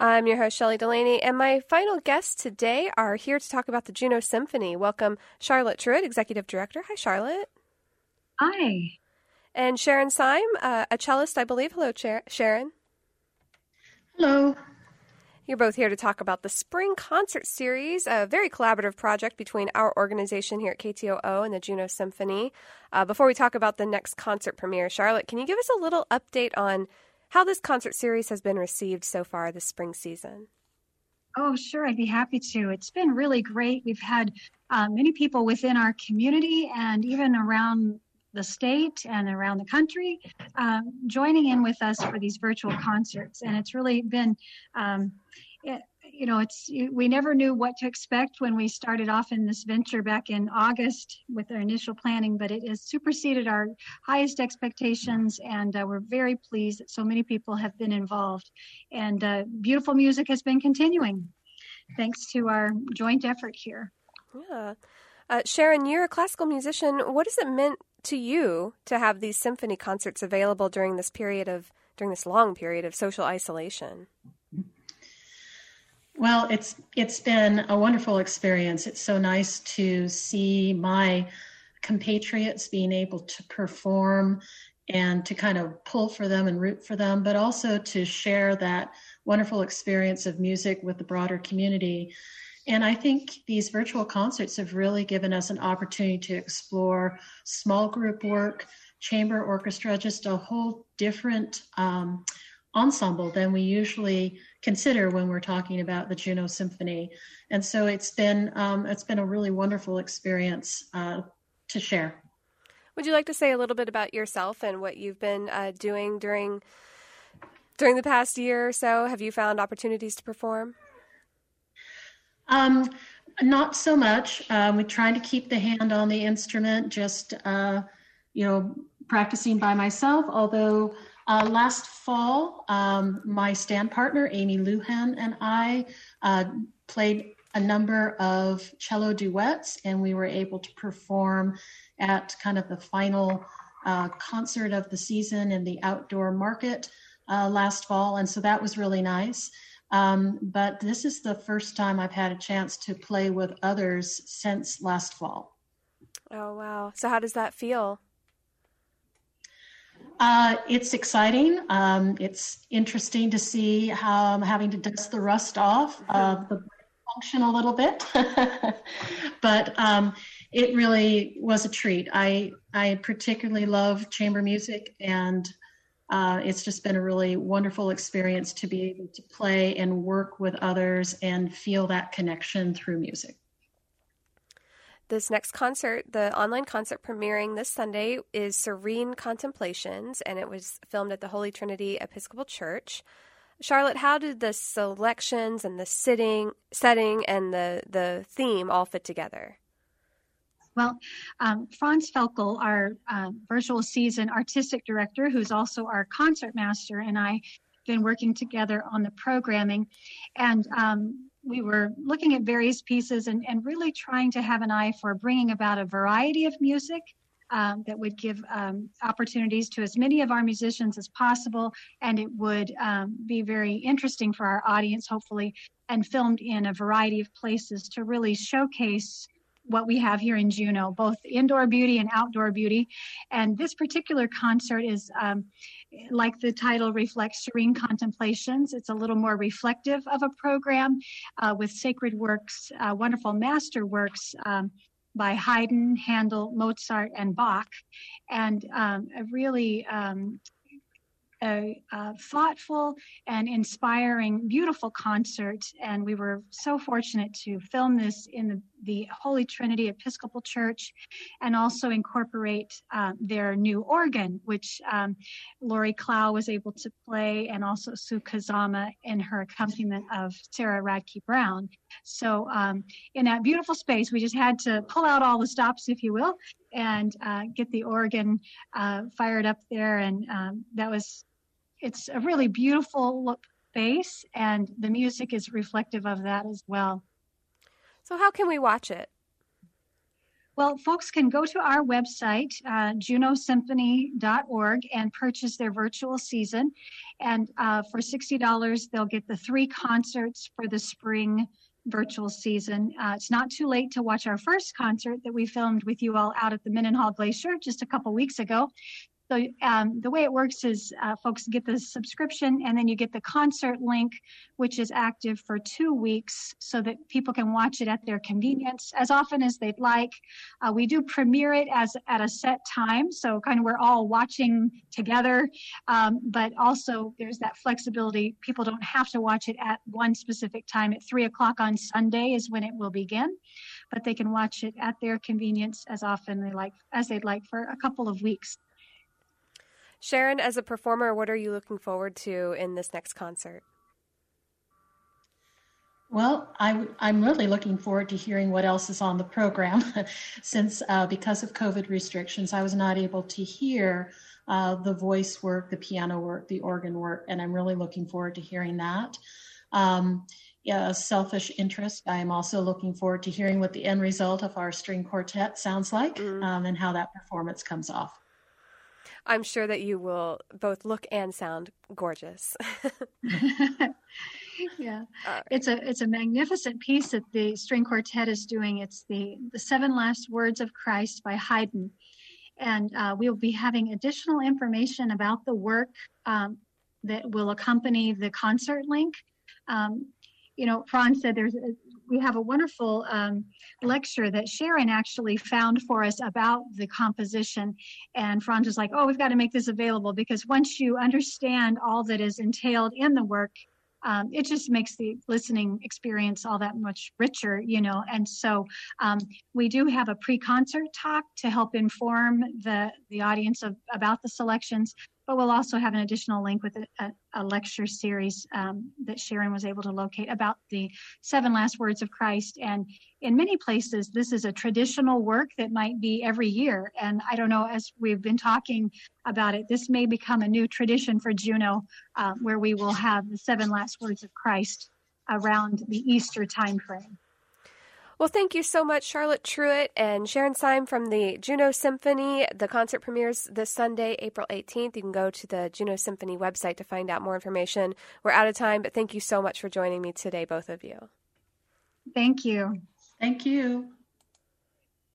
I'm your host, Shelley Delaney, and my final guests today are here to talk about the Juneau Symphony. Welcome, Charlotte Truitt, Executive Director. Hi, Charlotte. Hi. And Sharon Syme, a cellist, I believe. Hello, Sharon. Hello. You're both here to talk about the Spring Concert Series, a very collaborative project between our organization here at KTOO and the Juneau Symphony. Before we talk about the next concert premiere, Charlotte, can you give us a little update on how this concert series has been received so far this spring season? Oh, sure. I'd be happy to. It's been really great. We've had many people within our community and even around the state and around the country joining in with us for these virtual concerts. And it's really been, we never knew what to expect when we started off in this venture back in August with our initial planning, but it has superseded our highest expectations, and we're very pleased that so many people have been involved. And beautiful music has been continuing thanks to our joint effort here. Yeah. Sharon, you're a classical musician. What has it meant to you to have these symphony concerts available during this long period of social isolation? Well, it's been a wonderful experience. It's so nice to see my compatriots being able to perform and to kind of pull for them and root for them, but also to share that wonderful experience of music with the broader community. And I think these virtual concerts have really given us an opportunity to explore small group work, chamber orchestra, just a whole different ensemble than we usually consider when we're talking about the Juneau Symphony. And so it's been a really wonderful experience to share. Would you like to say a little bit about yourself and what you've been doing during the past year or so? Have you found opportunities to perform? Not so much. We're trying to keep the hand on the instrument, just practicing by myself, although last fall, my stand partner, Amy Lujan, and I played a number of cello duets, and we were able to perform at kind of the final concert of the season in the outdoor market last fall, and so that was really nice. But this is the first time I've had a chance to play with others since last fall. Oh, wow. So how does that feel? It's exciting. It's interesting to see how I'm having to dust the rust off of the function a little bit. But it really was a treat. I particularly love chamber music, and it's just been a really wonderful experience to be able to play and work with others and feel that connection through music. This next concert, the online concert premiering this Sunday, is Serene Contemplations, and it was filmed at the Holy Trinity Episcopal Church. Charlotte, how did the selections and the setting and the theme all fit together? Well, Franz Felkel, our virtual season artistic director, who's also our concert master, and I have been working together on the programming. And we were looking at various pieces and really trying to have an eye for bringing about a variety of music that would give opportunities to as many of our musicians as possible. And it would be very interesting for our audience, hopefully, and filmed in a variety of places to really showcase what we have here in Juneau, both indoor beauty and outdoor beauty. And this particular concert is, like the title reflects, Serene Contemplations. It's a little more reflective of a program with sacred works, wonderful master works by Haydn, Handel, Mozart, and Bach. And a really thoughtful and inspiring, beautiful concert. And we were so fortunate to film this in the Holy Trinity Episcopal Church and also incorporate their new organ, which Lori Clow was able to play, and also Sue Kazama in her accompaniment of Sarah Radke Brown. So in that beautiful space, we just had to pull out all the stops, if you will, and get the organ fired up there. And it's a really beautiful space, and the music is reflective of that as well. So how can we watch it? Well, folks can go to our website, junosymphony.org, and purchase their virtual season. And for $60, they'll get the 3 concerts for the spring virtual season. It's not too late to watch our first concert that we filmed with you all out at the Mendenhall Glacier just a couple weeks ago. So the way it works is folks get the subscription, and then you get the concert link, which is active for 2 weeks so that people can watch it at their convenience as often as they'd like. We do premiere it at a set time, so kind of we're all watching together, but also there's that flexibility. People don't have to watch it at one specific time. At 3 o'clock on Sunday is when it will begin, but they can watch it at their convenience as often as they'd like for a couple of weeks. Sharon, as a performer, what are you looking forward to in this next concert? Well, I'm really looking forward to hearing what else is on the program since because of COVID restrictions, I was not able to hear the voice work, the piano work, the organ work, and I'm really looking forward to hearing that. Selfish interest, I am also looking forward to hearing what the end result of our string quartet sounds like and how that performance comes off. I'm sure that you will both look and sound gorgeous. Yeah, it's a magnificent piece that the string quartet is doing. It's the 7 Last Words of Christ by Haydn, and we'll be having additional information about the work that will accompany the concert link. Franz said we have a wonderful lecture that Sharon actually found for us about the composition. And Franz was like, we've got to make this available, because once you understand all that is entailed in the work, it just makes the listening experience all that much richer, And so we do have a pre-concert talk to help inform the audience about the selections. But we'll also have an additional link with a lecture series that Sharon was able to locate about the 7 Last Words of Christ. And in many places, this is a traditional work that might be every year. And I don't know, as we've been talking about it, this may become a new tradition for Juno, where we will have the 7 Last Words of Christ around the Easter time frame. Well, thank you so much, Charlotte Truitt and Sharon Syme from the Juno Symphony. The concert premieres this Sunday, April 18th. You can go to the Juno Symphony website to find out more information. We're out of time, but thank you so much for joining me today, both of you. Thank you. Thank you.